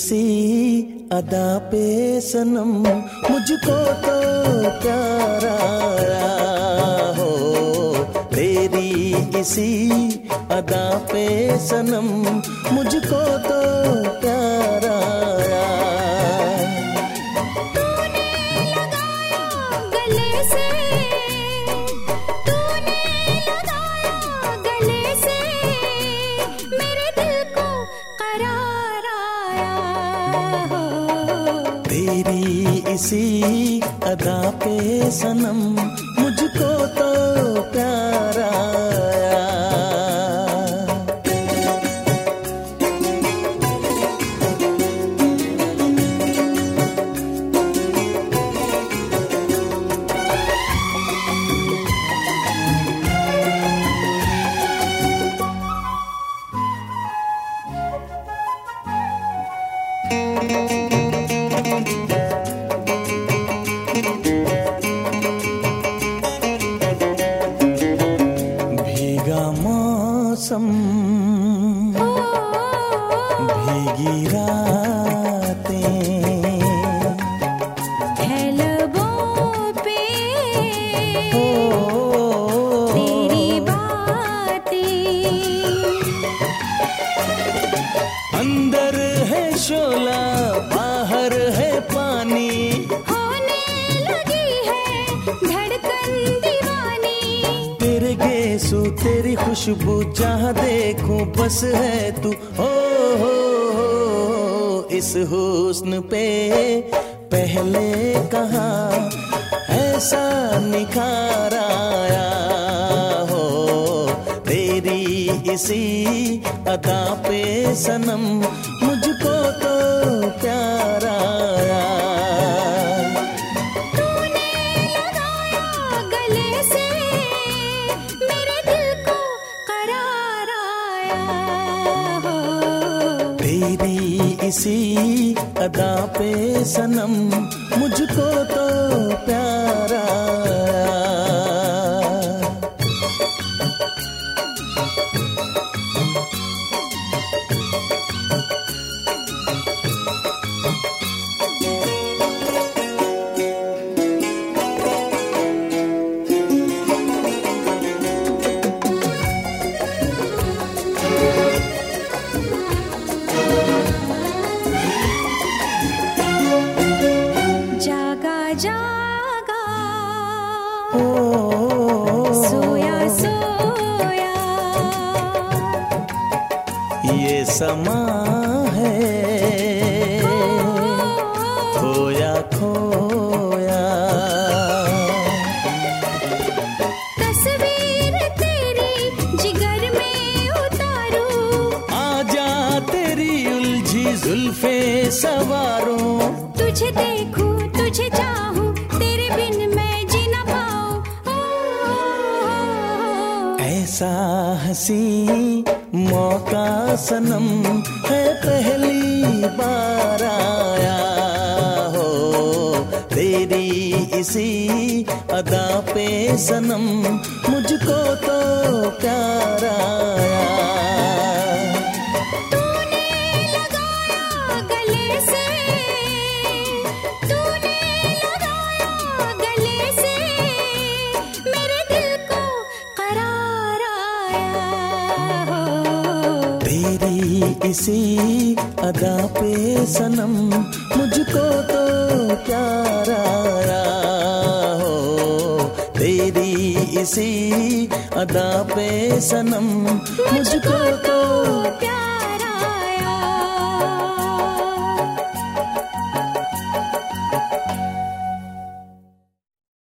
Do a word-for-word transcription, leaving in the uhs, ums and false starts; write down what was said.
इसी अदा पे सनम मुझको तो प्यार आया हो, तेरी इसी अदा पे सनम मुझको तो प्यार आया। तूने लगाया गले से, तूने लगाया गले से, मेरे दिल को करार आया हो, तेरी इसी अदा पे सनम मुझको तो प्यार आया। भीगा मौसम, भीगी रातें, है लबों पे तेरी बातें, अंदर है शोला बाहर है पानी, होने लगी है धड़कन दीवानी, तेरे गेसू तेरी खुशबू जहाँ देखूं बस है तू, हो हो हो इस हुस्न पे पहले कहाँ ऐसा निखार आया हो, तेरी इसी अदा पे सनम मुझको तो प्यार आया। तूने लगाया गले से, मेरे दिल को करार आया हो, तेरी इसी अदा पे सनम मुझको तो प्यार आया। जागा जागा ओ, सोया सोया, ये समा है खोया खोया, तस्वीर तेरी जिगर में उतारूं, आजा तेरी उलझी जुल्फे सवारों, तुझे देखूं तुझे चाहूं, तेरे बिन मैं जी ना पाऊं, ओ, ऐसा हंसी मौका सनम है पहली बार आया हो, तेरी इसी अदा पे सनम मुझको तो प्यार आया। तूने लगाया गले से, तूने लगाया गले से, मेरे दिल को करार आया हो, तेरी इसी अदा पे सनम मुझको तो प्यार आया हो, तेरी इसी अदा पे सनम मुझको तो